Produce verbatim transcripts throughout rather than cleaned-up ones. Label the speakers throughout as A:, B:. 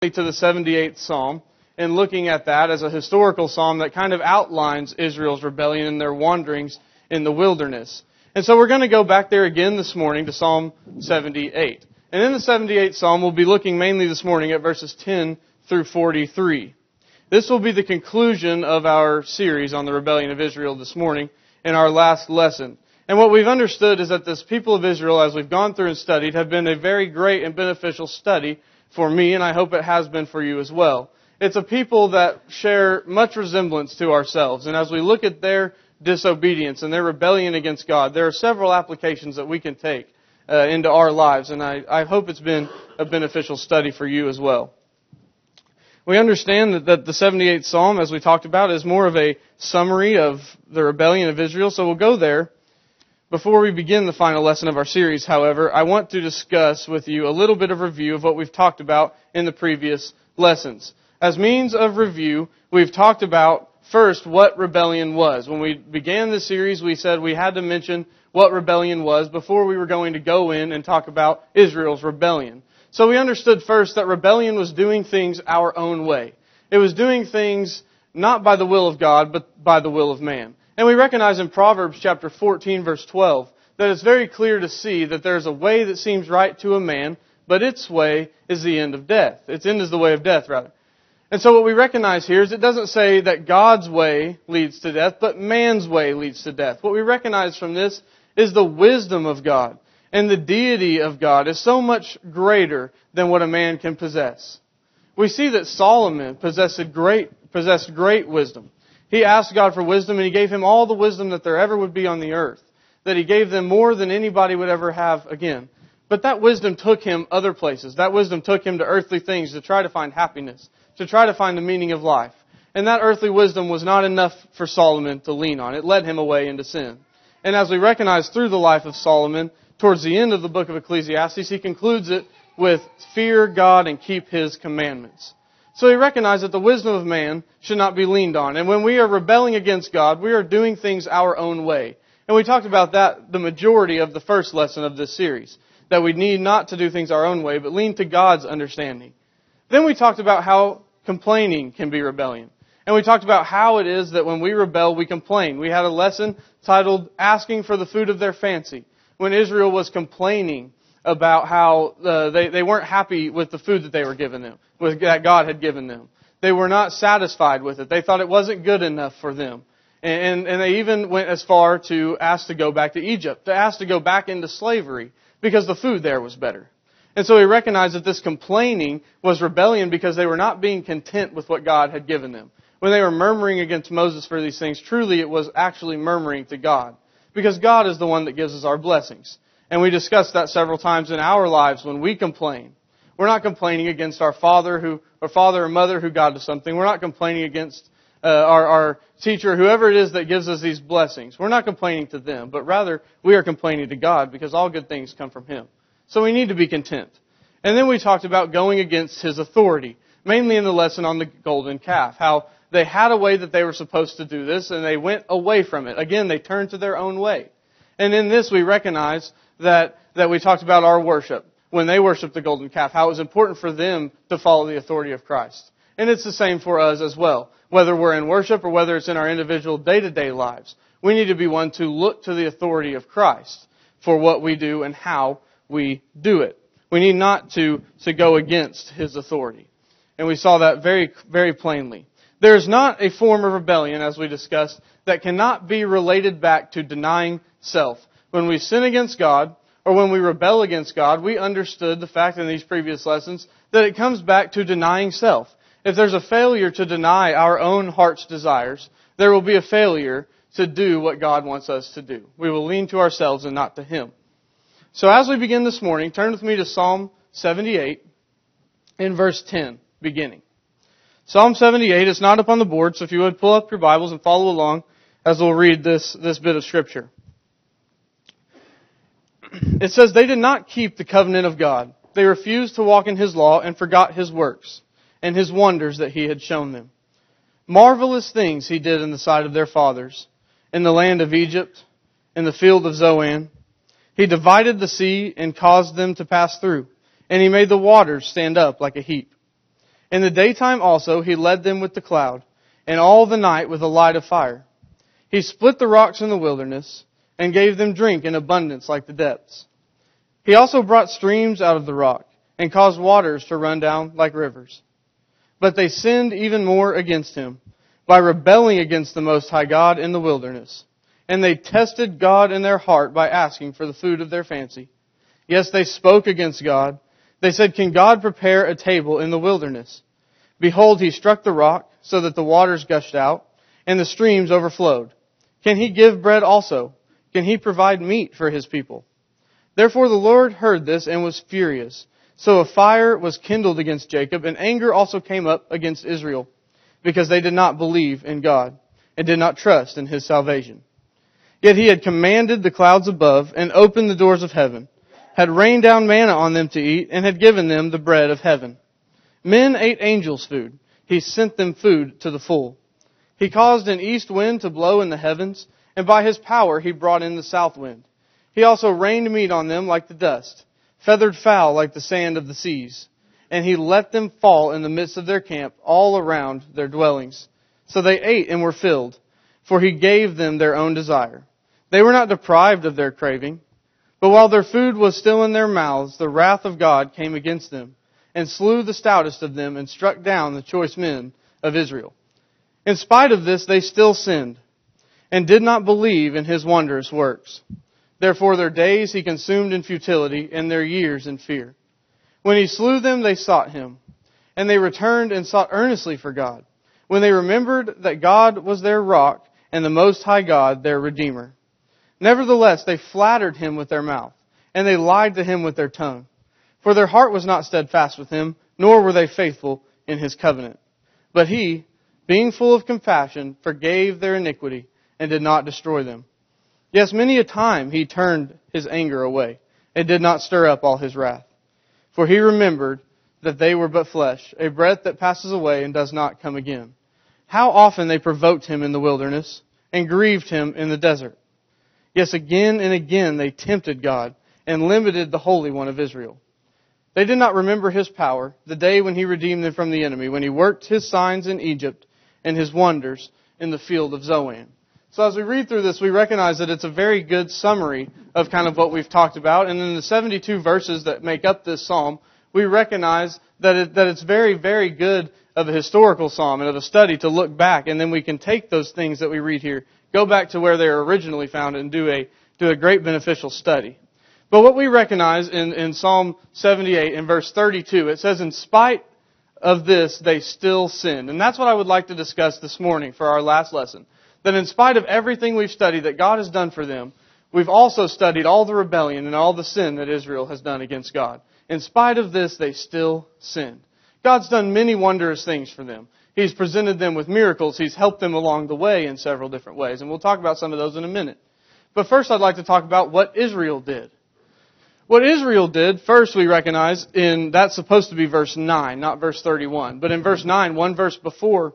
A: to the seventy-eighth Psalm and looking at that as a historical psalm that kind of outlines Israel's rebellion and their wanderings in the wilderness. And so we're going to go back there again this morning to Psalm seventy-eight. And in the seventy-eighth Psalm, we'll be looking mainly this morning at verses ten through forty-three. This will be the conclusion of our series on the rebellion of Israel this morning in our last lesson. And what we've understood is that this people of Israel, as we've gone through and studied, have been a very great and beneficial study for me, and I hope it has been for you as well. It's a people that share much resemblance to ourselves. And as we look at their disobedience and their rebellion against God, there are several applications that we can take uh, into our lives. And I, I hope it's been a beneficial study for you as well. We understand that, that the seventy-eighth Psalm, as we talked about, is more of a summary of the rebellion of Israel. So we'll go there. Before we begin the final lesson of our series, however, I want to discuss with you a little bit of review of what we've talked about in the previous lessons. As means of review, we've talked about first what rebellion was. When we began the series, we said we had to mention what rebellion was before we were going to go in and talk about Israel's rebellion. So we understood first that rebellion was doing things our own way. It was doing things not by the will of God, but by the will of man. And we recognize in Proverbs chapter fourteen, verse twelve, that it's very clear to see that there's a way that seems right to a man, but its way is the end of death. Its end is the way of death, rather. And so what we recognize here is it doesn't say that God's way leads to death, but man's way leads to death. What we recognize from this is the wisdom of God and the deity of God is so much greater than what a man can possess. We see that Solomon possessed great, possessed great wisdom. He asked God for wisdom, and He gave him all the wisdom that there ever would be on the earth. That He gave them more than anybody would ever have again. But that wisdom took him other places. That wisdom took him to earthly things to try to find happiness, to try to find the meaning of life. And that earthly wisdom was not enough for Solomon to lean on. It led him away into sin. And as we recognize through the life of Solomon, towards the end of the book of Ecclesiastes, he concludes it with fear God and keep His commandments. So we recognize that the wisdom of man should not be leaned on. And when we are rebelling against God, we are doing things our own way. And we talked about that the majority of the first lesson of this series. That we need not to do things our own way, but lean to God's understanding. Then we talked about how complaining can be rebellion. And we talked about how it is that when we rebel, we complain. We had a lesson titled, Asking for the Food of Their Fancy. When Israel was complaining about how uh, they, they weren't happy with the food that they were given them, with, that God had given them. They were not satisfied with it. They thought it wasn't good enough for them. And, and they even went as far to ask to go back to Egypt, to ask to go back into slavery, because the food there was better. And so we recognize that this complaining was rebellion because they were not being content with what God had given them. When they were murmuring against Moses for these things, truly it was actually murmuring to God. Because God is the one that gives us our blessings. And we discussed that several times in our lives when we complain. We're not complaining against our father who, or father or mother who got us something. We're not complaining against uh, our, our teacher, whoever it is that gives us these blessings. We're not complaining to them, but rather we are complaining to God because all good things come from Him. So we need to be content. And then we talked about going against His authority, mainly in the lesson on the golden calf, how they had a way that they were supposed to do this and they went away from it. Again, they turned to their own way. And in this we recognize that, that we talked about our worship. When they worshiped the golden calf, how it was important for them to follow the authority of Christ. And it's the same for us as well. Whether we're in worship or whether it's in our individual day-to-day lives, we need to be one to look to the authority of Christ for what we do and how we do it. We need not to, to go against His authority. And we saw that very, very plainly. There is not a form of rebellion, as we discussed, that cannot be related back to denying self. When we sin against God, or when we rebel against God, we understood the fact in these previous lessons that it comes back to denying self. If there's a failure to deny our own heart's desires, there will be a failure to do what God wants us to do. We will lean to ourselves and not to Him. So as we begin this morning, turn with me to Psalm seventy-eight in verse ten, beginning. Psalm seventy-eight is not up on the board, so if you would pull up your Bibles and follow along as we'll read this, this bit of Scripture. It says, They did not keep the covenant of God. They refused to walk in His law and forgot His works and His wonders that He had shown them. Marvelous things He did in the sight of their fathers, in the land of Egypt, in the field of Zoan. He divided the sea and caused them to pass through, and He made the waters stand up like a heap. In the daytime also he led them with the cloud, and all the night with a light of fire. He split the rocks in the wilderness, and gave them drink in abundance like the depths. He also brought streams out of the rock, and caused waters to run down like rivers. But they sinned even more against him, by rebelling against the Most High God in the wilderness. And they tested God in their heart by asking for the food of their fancy. Yes, they spoke against God. They said, "Can God prepare a table in the wilderness?" Behold, he struck the rock, so that the waters gushed out, and the streams overflowed. Can he give bread also? Can he provide meat for his people? Therefore the Lord heard this and was furious. So a fire was kindled against Jacob, and anger also came up against Israel, because they did not believe in God, and did not trust in his salvation. Yet he had commanded the clouds above, and opened the doors of heaven, had rained down manna on them to eat, and had given them the bread of heaven. Men ate angels' food. He sent them food to the full. He caused an east wind to blow in the heavens, and by his power he brought in the south wind. He also rained meat on them like the dust, feathered fowl like the sand of the seas. And he let them fall in the midst of their camp, all around their dwellings. So they ate and were filled, for he gave them their own desire. They were not deprived of their craving. But while their food was still in their mouths, the wrath of God came against them, and slew the stoutest of them, and struck down the choice men of Israel. In spite of this, they still sinned, and did not believe in his wondrous works. Therefore their days he consumed in futility, and their years in fear. When he slew them, they sought him, and they returned and sought earnestly for God, when they remembered that God was their rock, and the Most High God their Redeemer. Nevertheless, they flattered him with their mouth, and they lied to him with their tongue. For their heart was not steadfast with him, nor were they faithful in his covenant. But he, being full of compassion, forgave their iniquity, and did not destroy them. Yes, many a time he turned his anger away, and did not stir up all his wrath. For he remembered that they were but flesh, a breath that passes away and does not come again. How often they provoked him in the wilderness, and grieved him in the desert. Yes, again and again they tempted God, and limited the Holy One of Israel. They did not remember his power, the day when he redeemed them from the enemy, when he worked his signs in Egypt, and his wonders in the field of Zoan. So as we read through this, we recognize that it's a very good summary of kind of what we've talked about. And in the seventy-two verses that make up this psalm, we recognize that it, that it's very, very good of a historical psalm and of a study to look back. And then we can take those things that we read here, go back to where they were originally found, and do a, do a great beneficial study. But what we recognize in, in Psalm seventy-eight in verse thirty-two, it says, "In spite of this, they still sinned." And that's what I would like to discuss this morning for our last lesson. That in spite of everything we've studied that God has done for them, we've also studied all the rebellion and all the sin that Israel has done against God. In spite of this, they still sinned. God's done many wondrous things for them. He's presented them with miracles. He's helped them along the way in several different ways. And we'll talk about some of those in a minute. But first I'd like to talk about what Israel did. What Israel did, first we recognize, in that's supposed to be verse nine, not verse thirty-one. But in verse nine, one verse before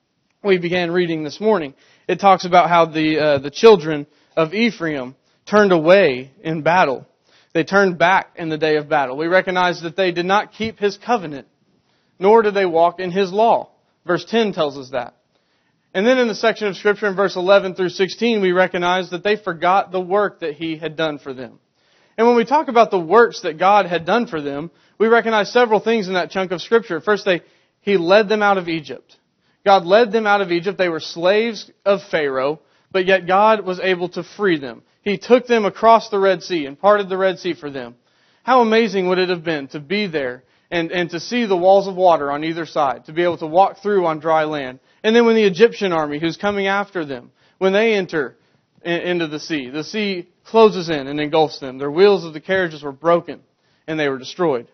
A: we began reading this morning, it talks about how the uh, the children of Ephraim turned away in battle. They turned back in the day of battle. We recognize that they did not keep his covenant, nor did they walk in his law. Verse ten tells us that. And then in the section of Scripture in verse eleven through sixteen, we recognize that they forgot the work that he had done for them. And when we talk about the works that God had done for them, we recognize several things in that chunk of Scripture. First, they, he led them out of Egypt. God led them out of Egypt. They were slaves of Pharaoh, but yet God was able to free them. He took them across the Red Sea and parted the Red Sea for them. How amazing would it have been to be there and, and to see the walls of water on either side, to be able to walk through on dry land. And then when the Egyptian army who's coming after them, when they enter into the sea, the sea closes in and engulfs them. Their wheels of the carriages were broken and they were destroyed.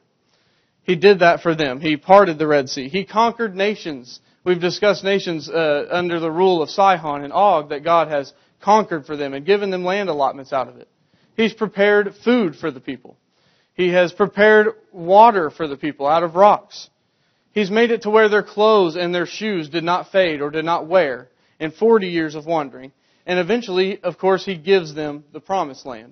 A: He did that for them. He parted the Red Sea. He conquered nations. We've discussed nations uh, under the rule of Sihon and Og that God has conquered for them and given them land allotments out of it. He's prepared food for the people. He has prepared water for the people out of rocks. He's made it to where their clothes and their shoes did not fade or did not wear in forty years of wandering. And eventually, of course, He gives them the promised land.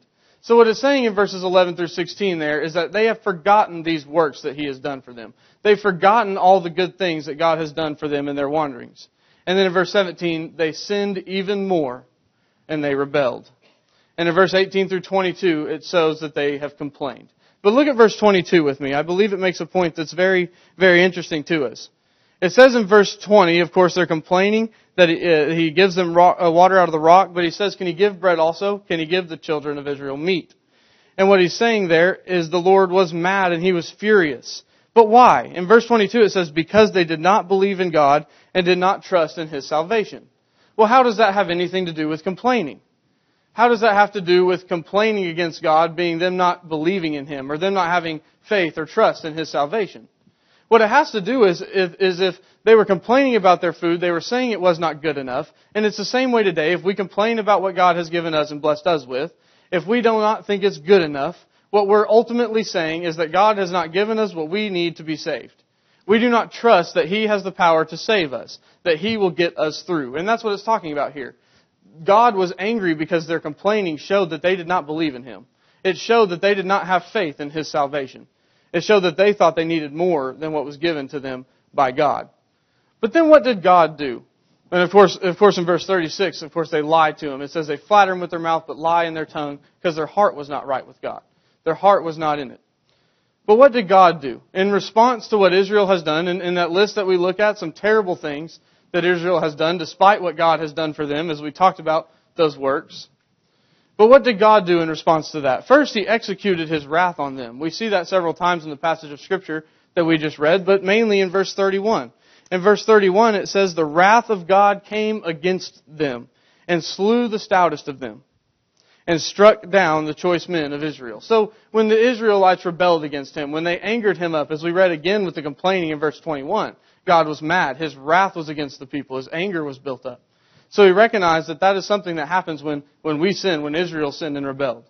A: So what it's saying in verses eleven through sixteen there is that they have forgotten these works that He has done for them. They've forgotten all the good things that God has done for them in their wanderings. And then in verse seventeen, they sinned even more and they rebelled. And in verse eighteen through twenty-two, it shows that they have complained. But look at verse twenty-two with me. I believe it makes a point that's very, very interesting to us. It says in verse twenty, of course, they're complaining that he, uh, he gives them rock, uh, water out of the rock, but He says, can He give bread also? Can He give the children of Israel meat? And what He's saying there is the Lord was mad and He was furious. But why? In verse twenty-two it says, because they did not believe in God and did not trust in His salvation. Well, how does that have anything to do with complaining? How does that have to do with complaining against God being them not believing in Him or them not having faith or trust in His salvation? What it has to do is, is if they were complaining about their food, they were saying it was not good enough. And it's the same way today. If we complain about what God has given us and blessed us with, if we do not think it's good enough, what we're ultimately saying is that God has not given us what we need to be saved. We do not trust that He has the power to save us, that He will get us through. And that's what it's talking about here. God was angry because their complaining showed that they did not believe in Him. It showed that they did not have faith in His salvation. It showed that they thought they needed more than what was given to them by God. But then what did God do? And of course, of course in verse thirty-six, of course they lied to Him. It says they flatter Him with their mouth but lie in their tongue because their heart was not right with God. Their heart was not in it. But what did God do? In response to what Israel has done, in, in that list that we look at, some terrible things that Israel has done, despite what God has done for them, as we talked about those works. But what did God do in response to that? First, He executed His wrath on them. We see that several times in the passage of Scripture that we just read, but mainly in verse thirty-one. In verse thirty-one, it says, the wrath of God came against them and slew the stoutest of them and struck down the choice men of Israel. So when the Israelites rebelled against Him, when they angered Him up, as we read again with the complaining in verse twenty-one, God was mad. His wrath was against the people. His anger was built up. So He recognized that that is something that happens when, when we sin, when Israel sinned and rebelled.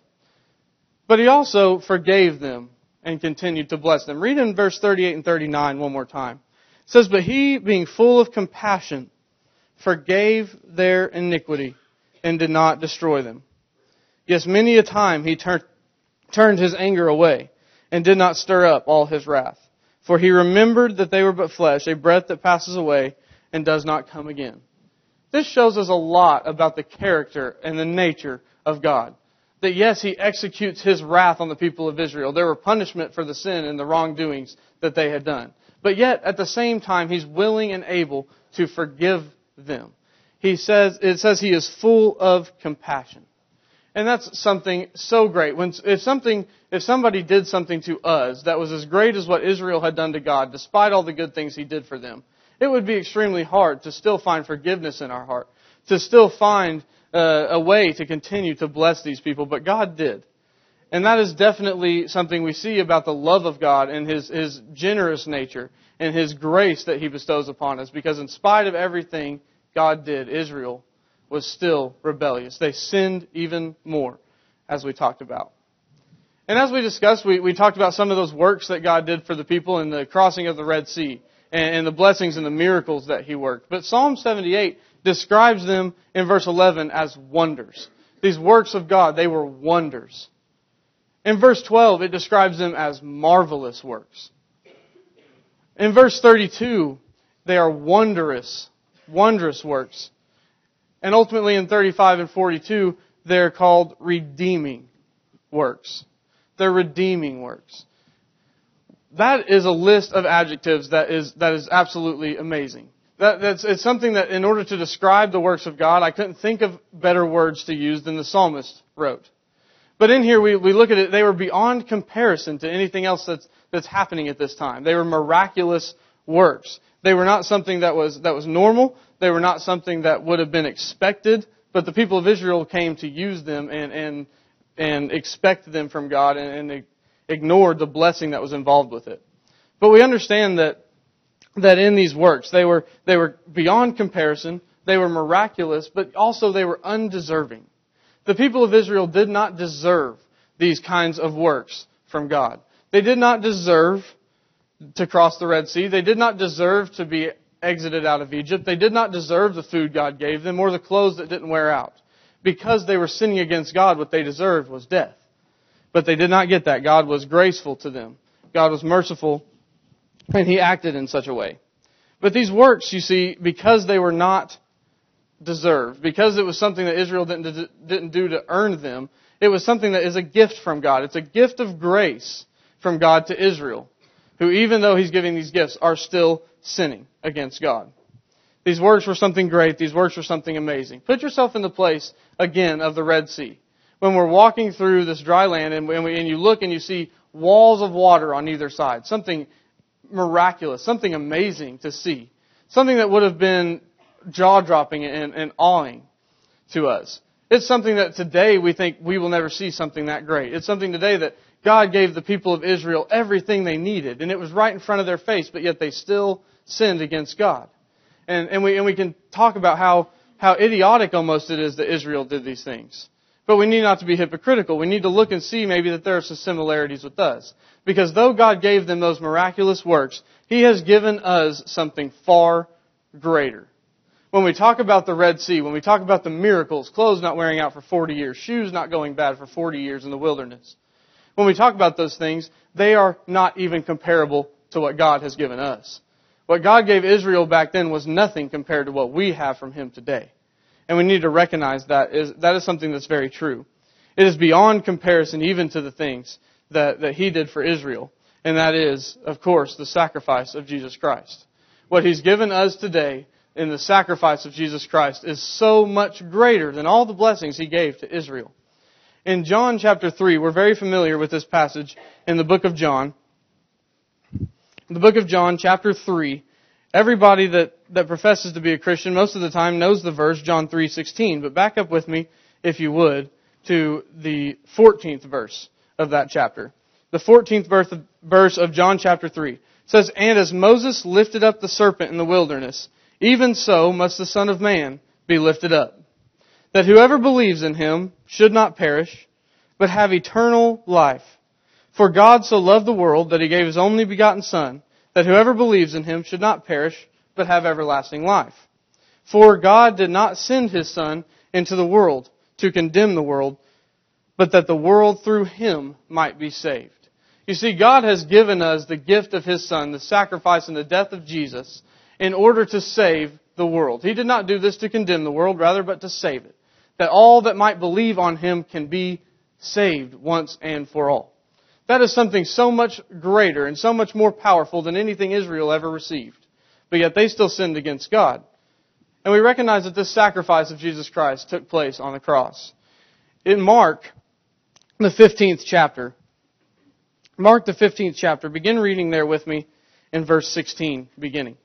A: But He also forgave them and continued to bless them. Read in verse thirty-eight and thirty-nine one more time. It says, but He, being full of compassion, forgave their iniquity and did not destroy them. Yes, many a time He tur- turned His anger away and did not stir up all His wrath. For He remembered that they were but flesh, a breath that passes away and does not come again. This shows us a lot about the character and the nature of God. That yes, He executes His wrath on the people of Israel. There were punishment for the sin and the wrongdoings that they had done. But yet, at the same time, He's willing and able to forgive them. He says, it says He is full of compassion. And that's something so great. When if something, if somebody did something to us that was as great as what Israel had done to God, despite all the good things He did for them, it would be extremely hard to still find forgiveness in our heart, to still find uh, a way to continue to bless these people. But God did. And that is definitely something we see about the love of God and His, His generous nature and His grace that He bestows upon us. Because in spite of everything God did, Israel was still rebellious. They sinned even more, as we talked about. And as we discussed, we, we talked about some of those works that God did for the people in the crossing of the Red Sea and, and the blessings and the miracles that He worked. But Psalm seventy-eight describes them in verse eleven as wonders. These works of God, they were wonders. In verse twelve, it describes them as marvelous works. In verse thirty-two, they are wondrous, wondrous works. And ultimately in thirty-five and forty-two, they're called redeeming works. They're redeeming works. That is a list of adjectives that is that is absolutely amazing. That, that's it's something that in order to describe the works of God, I couldn't think of better words to use than the psalmist wrote. But in here, we, we look at it, they were beyond comparison to anything else that's, that's happening at this time. They were miraculous works. They were not something that was, that was normal. They were not something that would have been expected. But the people of Israel came to use them and, and, and expect them from God and, and ignored the blessing that was involved with it. But we understand that, that in these works, they were, they were beyond comparison. They were miraculous, but also they were undeserving. The people of Israel did not deserve these kinds of works from God. They did not deserve to cross the Red Sea. They did not deserve to be exited out of Egypt. They did not deserve the food God gave them or the clothes that didn't wear out. Because they were sinning against God, what they deserved was death. But they did not get that. God was graceful to them. God was merciful, and He acted in such a way. But these works, you see, because they were not deserved, because it was something that Israel didn't, didn't do to earn them, it was something that is a gift from God. It's a gift of grace from God to Israel, who even though He's giving these gifts, are still sinning against God. These works were something great. These works were something amazing. Put yourself in the place, again, of the Red Sea. When we're walking through this dry land and, we, and you look and you see walls of water on either side, something miraculous, something amazing to see, something that would have been jaw-dropping and, and awing to us. It's something that today we think we will never see something that great. It's something today that God gave the people of Israel everything they needed, and it was right in front of their face, but yet they still sinned against God. And, and we and we can talk about how, how idiotic almost it is that Israel did these things. But we need not to be hypocritical. We need to look and see maybe that there are some similarities with us. Because though God gave them those miraculous works, He has given us something far greater. When we talk about the Red Sea, when we talk about the miracles, clothes not wearing out for forty years, shoes not going bad for forty years in the wilderness, when we talk about those things, they are not even comparable to what God has given us. What God gave Israel back then was nothing compared to what we have from Him today. And we need to recognize that is, that is something that's very true. It is beyond comparison even to the things that, that He did for Israel. And that is, of course, the sacrifice of Jesus Christ. What He's given us today in the sacrifice of Jesus Christ is so much greater than all the blessings He gave to Israel. In John chapter three, we're very familiar with this passage in the book of John. In the book of John, chapter three, everybody that, that professes to be a Christian most of the time knows the verse, John three sixteen. But back up with me, if you would, to the fourteenth verse of that chapter. The fourteenth verse of John chapter three. It says, "And as Moses lifted up the serpent in the wilderness, even so must the Son of Man be lifted up, that whoever believes in Him should not perish, but have eternal life. For God so loved the world that He gave His only begotten Son, that whoever believes in Him should not perish, but have everlasting life. For God did not send His Son into the world to condemn the world, but that the world through Him might be saved." You see, God has given us the gift of His Son, the sacrifice and the death of Jesus, in order to save the world. He did not do this to condemn the world, rather, but to save it. That all that might believe on Him can be saved once and for all. That is something so much greater and so much more powerful than anything Israel ever received. But yet they still sinned against God. And we recognize that this sacrifice of Jesus Christ took place on the cross. In Mark, the fifteenth chapter, Mark the fifteenth chapter, begin reading there with me in verse sixteen, beginning.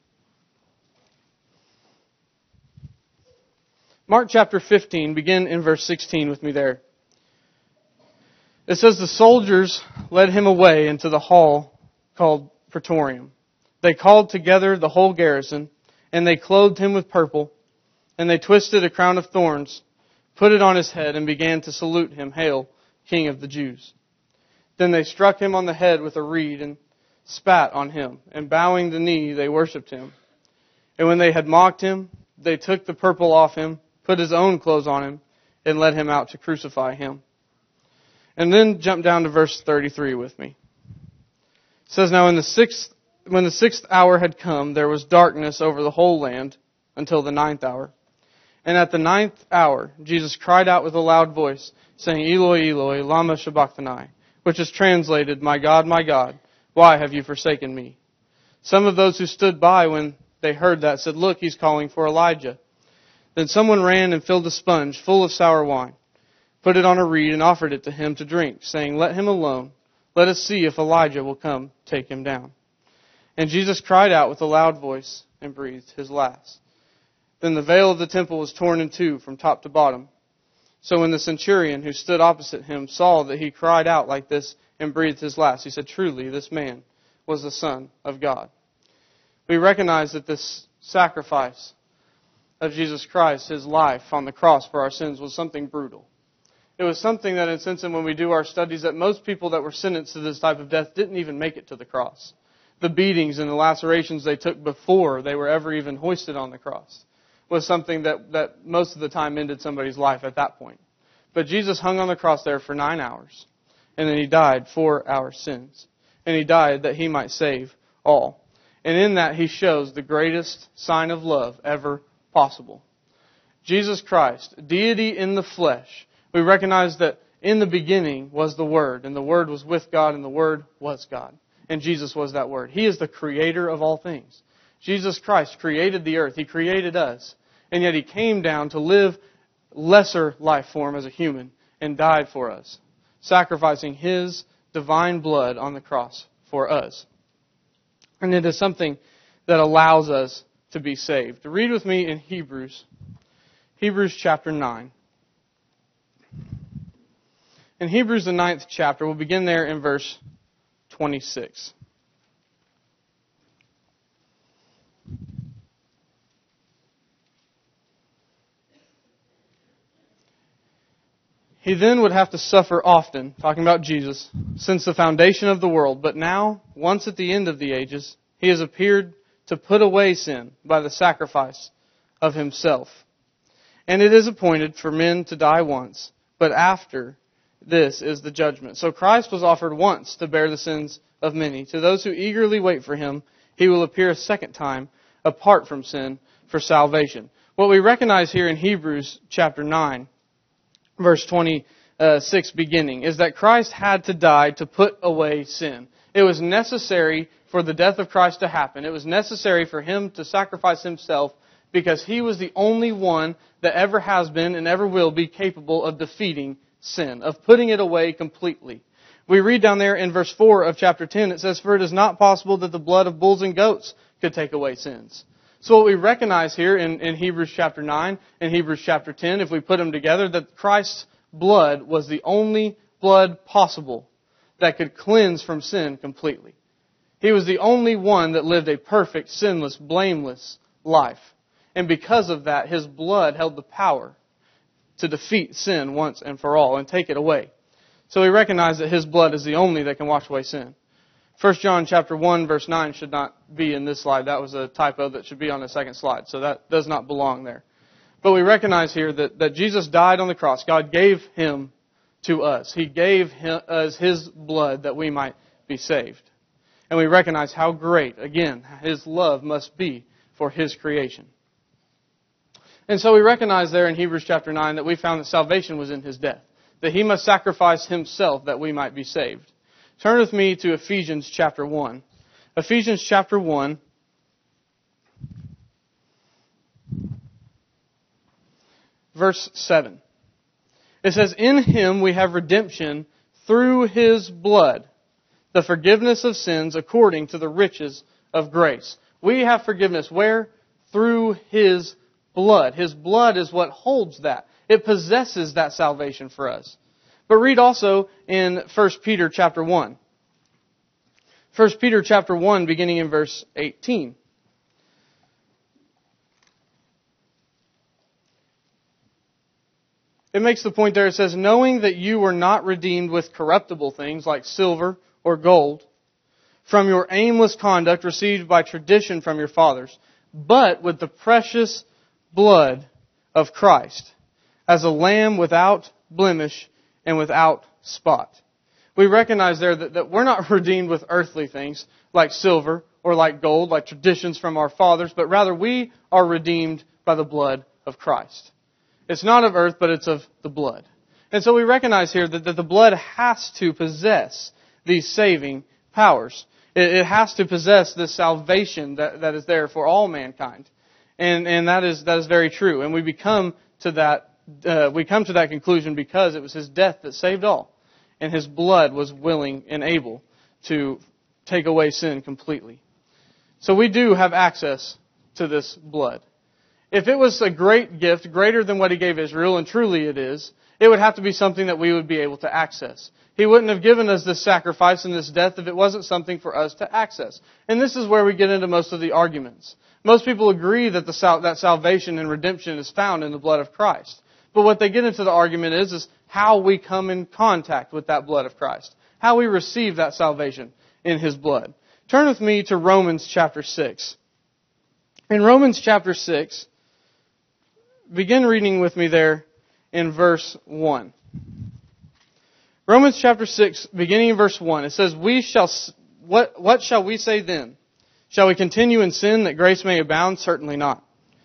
A: Mark chapter fifteen, begin in verse sixteen with me there. It says, "The soldiers led Him away into the hall called Praetorium. They called together the whole garrison, and they clothed Him with purple, and they twisted a crown of thorns, put it on His head, and began to salute Him, 'Hail, King of the Jews.' Then they struck Him on the head with a reed and spat on Him, and bowing the knee, they worshipped Him. And when they had mocked Him, they took the purple off Him, put His own clothes on Him, and led Him out to crucify Him." And then jump down to verse thirty-three with me. It says, "Now in the sixth, when the sixth hour had come, there was darkness over the whole land until the ninth hour. And at the ninth hour, Jesus cried out with a loud voice, saying, 'Eloi, Eloi, lama sabachthani,' which is translated, 'My God, my God, why have you forsaken me?' Some of those who stood by when they heard that said, 'Look, He's calling for Elijah.' Then someone ran and filled a sponge full of sour wine, put it on a reed, and offered it to Him to drink, saying, 'Let him alone. Let us see if Elijah will come take him down.' And Jesus cried out with a loud voice and breathed His last. Then the veil of the temple was torn in two from top to bottom. So when the centurion who stood opposite Him saw that He cried out like this and breathed His last, he said, 'Truly, this man was the Son of God.'" We recognize that this sacrifice of Jesus Christ, His life on the cross for our sins, was something brutal. It was something that, in a sense, when we do our studies, that most people that were sentenced to this type of death didn't even make it to the cross. The beatings and the lacerations they took before they were ever even hoisted on the cross was something that, that most of the time ended somebody's life at that point. But Jesus hung on the cross there for nine hours. And then He died for our sins. And He died that He might save all. And in that He shows the greatest sign of love ever possible. Jesus Christ, deity in the flesh. We recognize that in the beginning was the Word, and the Word was with God, and the Word was God. And Jesus was that Word. He is the creator of all things. Jesus Christ created the earth. He created us. And yet He came down to live lesser life form as a human and died for us, sacrificing His divine blood on the cross for us. And it is something that allows us to be saved. Read with me in Hebrews, Hebrews chapter nine. In Hebrews, the ninth chapter, we'll begin there in verse twenty-six. He then would have to suffer often, talking about Jesus, since the foundation of the world. But now, once at the end of the ages, He has appeared to put away sin by the sacrifice of Himself. And it is appointed for men to die once, but after this is the judgment. So Christ was offered once to bear the sins of many. To those who eagerly wait for Him, He will appear a second time, apart from sin, for salvation. What we recognize here in Hebrews chapter nine, verse twenty-six beginning, is that Christ had to die to put away sin. It was necessary for the death of Christ to happen. It was necessary for Him to sacrifice Himself because He was the only one that ever has been and ever will be capable of defeating sin, of putting it away completely. We read down there in verse four of chapter ten, it says, "For it is not possible that the blood of bulls and goats could take away sins." So what we recognize here in, in Hebrews chapter nine and Hebrews chapter ten, if we put them together, that Christ's blood was the only blood possible that could cleanse from sin completely. He was the only one that lived a perfect, sinless, blameless life. And because of that, His blood held the power to defeat sin once and for all and take it away. So we recognize that His blood is the only that can wash away sin. First John chapter one verse nine should not be in this slide. That was a typo that should be on the second slide. So that does not belong there. But we recognize here that, that Jesus died on the cross. God gave Him to us. He gave him, us His blood that we might be saved. And we recognize how great, again, His love must be for His creation. And so we recognize there in Hebrews chapter nine that we found that salvation was in His death. That He must sacrifice Himself that we might be saved. Turn with me to Ephesians chapter one. Ephesians chapter one. Verse seven. It says, "In Him we have redemption through His blood, the forgiveness of sins according to the riches of grace." We have forgiveness where? Through His blood. His blood is what holds that. It possesses that salvation for us. But read also in First Peter chapter one. First Peter chapter one, beginning in verse eighteen. It makes the point there, it says, "Knowing that you were not redeemed with corruptible things like silver or gold from your aimless conduct received by tradition from your fathers, but with the precious blood of Christ, as a lamb without blemish and without spot." We recognize there that, that we're not redeemed with earthly things like silver or like gold, like traditions from our fathers, but rather we are redeemed by the blood of Christ. It's not of earth, but it's of the blood. And so we recognize here that, that the blood has to possess these saving powers. It, it has to possess this salvation that, that is there for all mankind. And, and that is, that is very true. And we become to that, uh, we come to that conclusion because it was His death that saved all. And His blood was willing and able to take away sin completely. So we do have access to this blood. If it was a great gift, greater than what He gave Israel, and truly it is, it would have to be something that we would be able to access. He wouldn't have given us this sacrifice and this death if it wasn't something for us to access. And this is where we get into most of the arguments. Most people agree that the sal- that salvation and redemption is found in the blood of Christ. But what they get into the argument is, is how we come in contact with that blood of Christ. How we receive that salvation in His blood. Turn with me to Romans chapter six. In Romans chapter six, begin reading with me there in verse one. Romans chapter six, beginning in verse one, it says, "We shall what what shall we say then? Shall we continue in sin that grace may abound? Certainly not.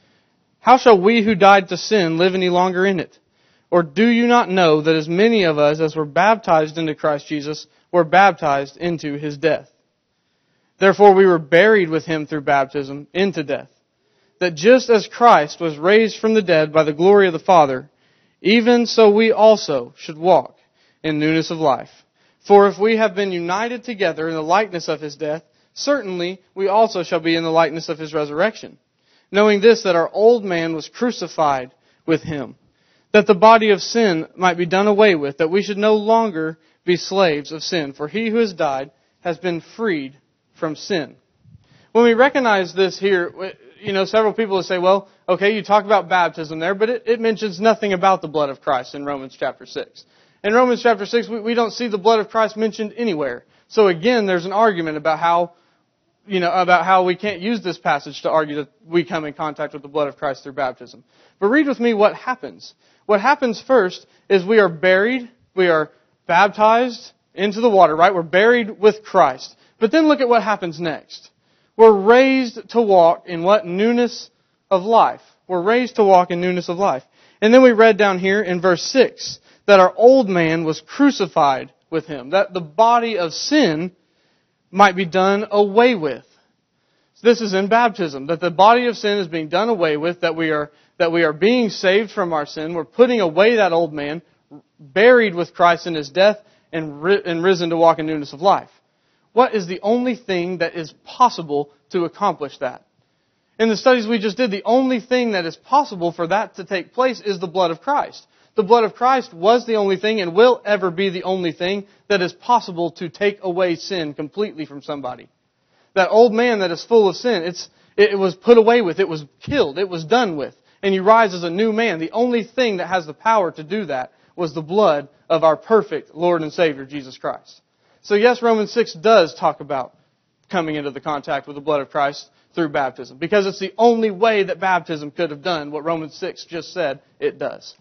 A: How shall we who died to sin live any longer in it? Or do you not know that as many of us as were baptized into Christ Jesus were baptized into His death? Therefore we were buried with Him through baptism into death, that just as Christ was raised from the dead by the glory of the Father, even so we also should walk in newness of life. For if we have been united together in the likeness of His death, certainly we also shall be in the likeness of His resurrection. Knowing this, that our old man was crucified with Him, that the body of sin might be done away with, that we should no longer be slaves of sin. For he who has died has been freed from sin." When we recognize this here, you know, several people will say, well, okay, you talk about baptism there, but it, it mentions nothing about the blood of Christ in Romans chapter six. In Romans chapter six, we, we don't see the blood of Christ mentioned anywhere. So again, there's an argument about how, you know, about how we can't use this passage to argue that we come in contact with the blood of Christ through baptism. But read with me what happens. What happens first is we are buried, we are baptized into the water, right? We're buried with Christ. But then look at what happens next. We're raised to walk in what? Newness of life. We're raised to walk in newness of life. And then we read down here in verse six that our old man was crucified with Him, that the body of sin might be done away with. This is in baptism, that the body of sin is being done away with, that we are that we are being saved from our sin. We're putting away that old man, buried with Christ in His death, and, ri- and risen to walk in newness of life. What is the only thing that is possible to accomplish that? In the studies we just did, the only thing that is possible for that to take place is the blood of Christ. The blood of Christ was the only thing and will ever be the only thing that is possible to take away sin completely from somebody. That old man that is full of sin, it's, it was put away with, it was killed, it was done with. And you rise as a new man. The only thing that has the power to do that was the blood of our perfect Lord and Savior, Jesus Christ. So yes, Romans six does talk about coming into the contact with the blood of Christ through baptism, because it's the only way that baptism could have done what Romans six just said it does.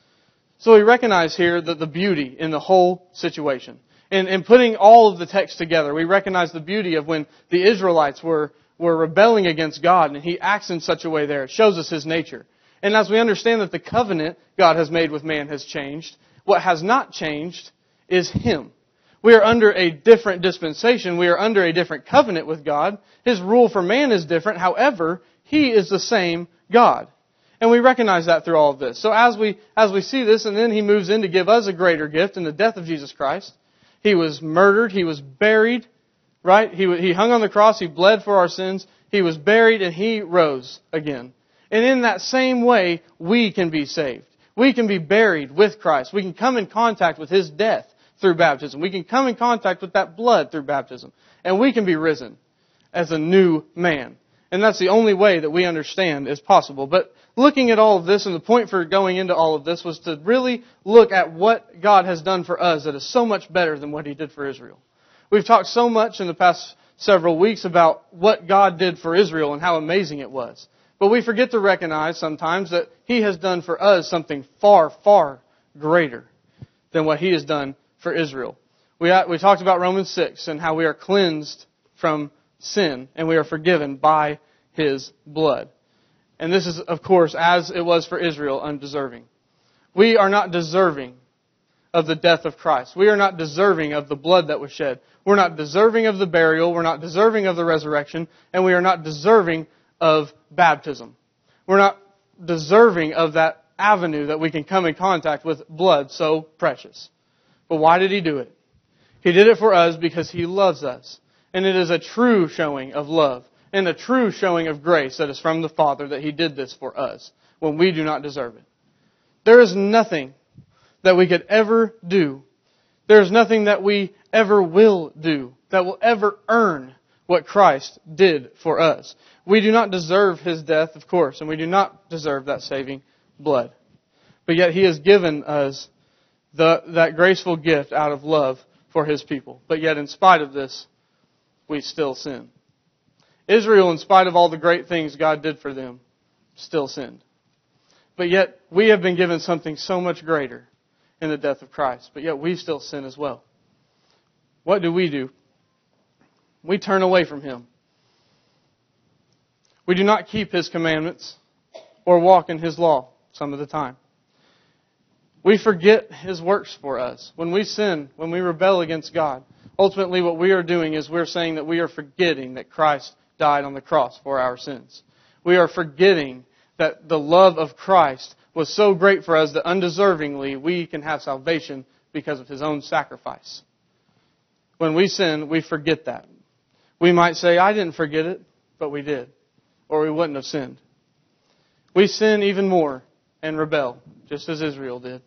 A: So we recognize here that the beauty in the whole situation. And in putting all of the text together, we recognize the beauty of when the Israelites were, were rebelling against God, and He acts in such a way there. It shows us His nature. And as we understand that the covenant God has made with man has changed, what has not changed is Him. We are under a different dispensation. We are under a different covenant with God. His rule for man is different. However, He is the same God. And we recognize that through all of this. So as we, as we see this, and then He moves in to give us a greater gift in the death of Jesus Christ. He was murdered. He was buried. Right? He, he hung on the cross. He bled for our sins. He was buried and He rose again. And in that same way, we can be saved. We can be buried with Christ. We can come in contact with His death through baptism. We can come in contact with that blood through baptism. And we can be risen as a new man. And that's the only way that we understand is possible. But looking at all of this, and the point for going into all of this was to really look at what God has done for us that is so much better than what He did for Israel. We've talked so much in the past several weeks about what God did for Israel and how amazing it was. But we forget to recognize sometimes that He has done for us something far, far greater than what He has done for Israel. We, we talked about Romans six and how we are cleansed from sin and we are forgiven by His blood. And this is, of course, as it was for Israel, undeserving. We are not deserving of the death of Christ. We are not deserving of the blood that was shed. We're not deserving of the burial. We're not deserving of the resurrection. And we are not deserving of baptism. We're not deserving of that avenue that we can come in contact with blood so precious. But why did He do it? He did it for us because He loves us. And it is a true showing of love and a true showing of grace that is from the Father that He did this for us when we do not deserve it. There is nothing that we could ever do. There is nothing that we ever will do that will ever earn what Christ did for us. We do not deserve His death, of course, and we do not deserve that saving blood. But yet He has given us the, that graceful gift out of love for His people. But yet in spite of this, we still sin. Israel, in spite of all the great things God did for them, still sinned. But yet we have been given something so much greater. in the death of Christ. But yet we still sin as well. What do we do? We turn away from Him. We do not keep His commandments or walk in His law some of the time. We forget His works for us. When we sin, when we rebel against God, ultimately what we are doing is we're saying that we are forgetting that Christ died on the cross for our sins. We are forgetting that the love of Christ was so great for us that undeservingly we can have salvation because of His own sacrifice. When we sin, we forget that. We might say, I didn't forget it, but we did. Or we wouldn't have sinned. We sin even more and rebel, just as Israel did.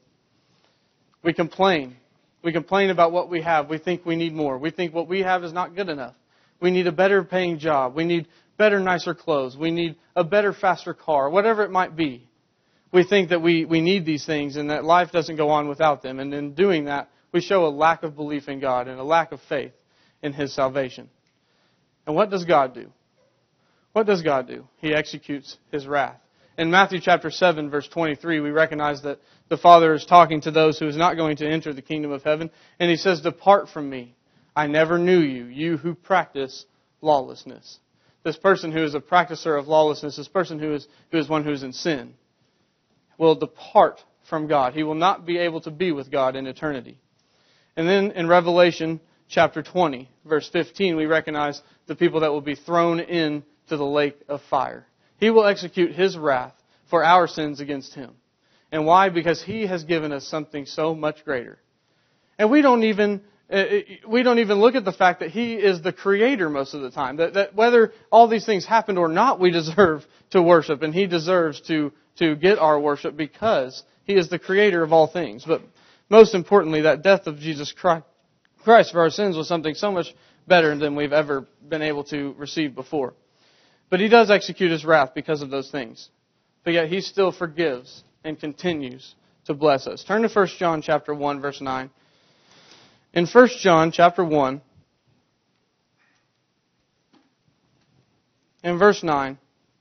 A: We complain. We complain about what we have. We think we need more. We think what we have is not good enough. We need a better paying job. We need better, nicer clothes. We need a better, faster car. Whatever it might be. We think that we, we need these things and that life doesn't go on without them. And in doing that, we show a lack of belief in God and a lack of faith in His salvation. And what does God do? What does God do? He executes His wrath. In Matthew chapter seven, verse twenty-three, we recognize that the Father is talking to those who is not going to enter the kingdom of heaven. And He says, depart from me. I never knew you, you who practice lawlessness. This person who is a practicer of lawlessness, this person who is, who is one who is in sin, will depart from God. He will not be able to be with God in eternity. And then in Revelation chapter twenty, verse fifteen, we recognize the people that will be thrown into the lake of fire. He will execute His wrath for our sins against Him. And why? Because He has given us something so much greater. And we don't even we don't even look at the fact that He is the Creator most of the time. That, that whether all these things happened or not, we deserve to worship. And He deserves to, to get our worship because He is the Creator of all things. But most importantly, that death of Jesus Christ for our sins was something so much better than we've ever been able to receive before. But He does execute His wrath because of those things. But yet He still forgives and continues to bless us. Turn to First John chapter one, verse nine. In First John chapter one, in verse nine,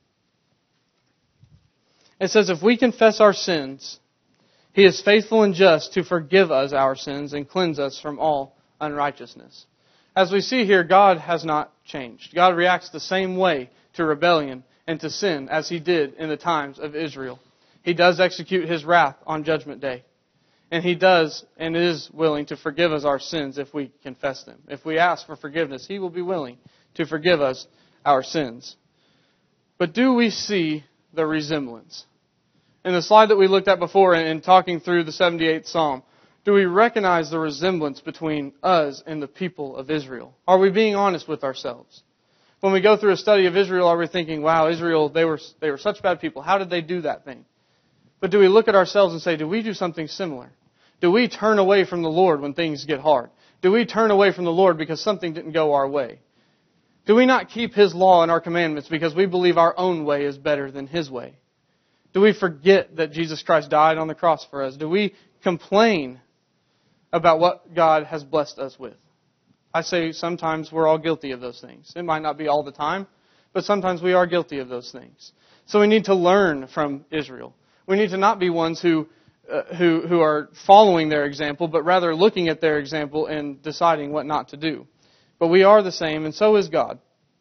A: it says, if we confess our sins, He is faithful and just to forgive us our sins and cleanse us from all unrighteousness. As we see here, God has not changed. God reacts the same way to rebellion and to sin as He did in the times of Israel. He does execute His wrath on Judgment Day. And He does and is willing to forgive us our sins if we confess them. If we ask for forgiveness, He will be willing to forgive us our sins. But do we see the resemblance? In the slide that we looked at before in talking through the seventy-eighth Psalm, do we recognize the resemblance between us and the people of Israel? Are we being honest with ourselves? When we go through a study of Israel, are we thinking, wow, Israel, they were they were such bad people. How did they do that thing? But do we look at ourselves and say, do we do something similar? Do we turn away from the Lord when things get hard? Do we turn away from the Lord because something didn't go our way? Do we not keep His law and our commandments because we believe our own way is better than His way? Do we forget that Jesus Christ died on the cross for us? Do we complain about what God has blessed us with? I say sometimes we're all guilty of those things. It might not be all the time, but sometimes we are guilty of those things. So we need to learn from Israel. We need to not be ones who uh, who who are following their example, but rather looking at their example and deciding what not to do. But we are the same, and so is God.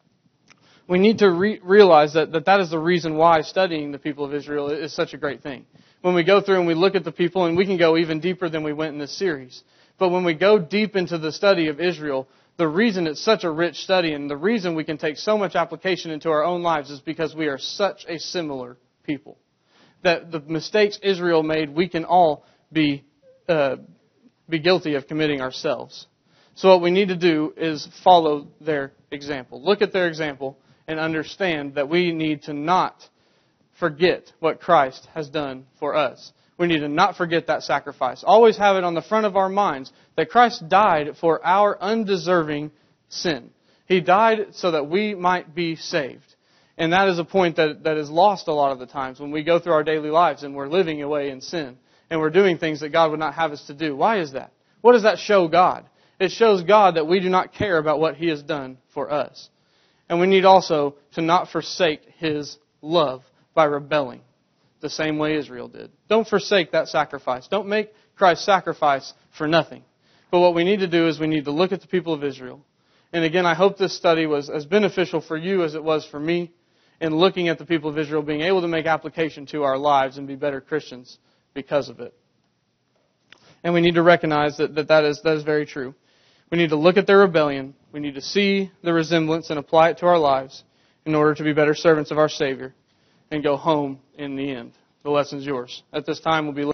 A: We need to re- realize that, that that is the reason why studying the people of Israel is such a great thing. When we go through and we look at the people, and we can go even deeper than we went in this series, but when we go deep into the study of Israel, the reason it's such a rich study and the reason we can take so much application into our own lives is because we are such a similar people. That the mistakes Israel made, we can all be uh, be guilty of committing ourselves. So what we need to do is follow their example. Look at their example and understand that we need to not forget what Christ has done for us. We need to not forget that sacrifice. Always have it on the front of our minds that Christ died for our undeserving sin. He died so that we might be saved. And that is a point that, that is lost a lot of the times when we go through our daily lives and we're living away in sin and we're doing things that God would not have us to do. Why is that? What does that show God? It shows God that we do not care about what He has done for us. And we need also to not forsake His love by rebelling. the same way Israel did. Don't forsake that sacrifice. Don't make Christ's sacrifice for nothing. But what we need to do is we need to look at the people of Israel. And again, I hope this study was as beneficial for you as it was for me in looking at the people of Israel, being able to make application to our lives and be better Christians because of it. And we need to recognize that that, that, is, that is very true. We need to look at their rebellion. We need to see the resemblance and apply it to our lives in order to be better servants of our Savior and go home in the end. The lesson's yours. At this time, we'll be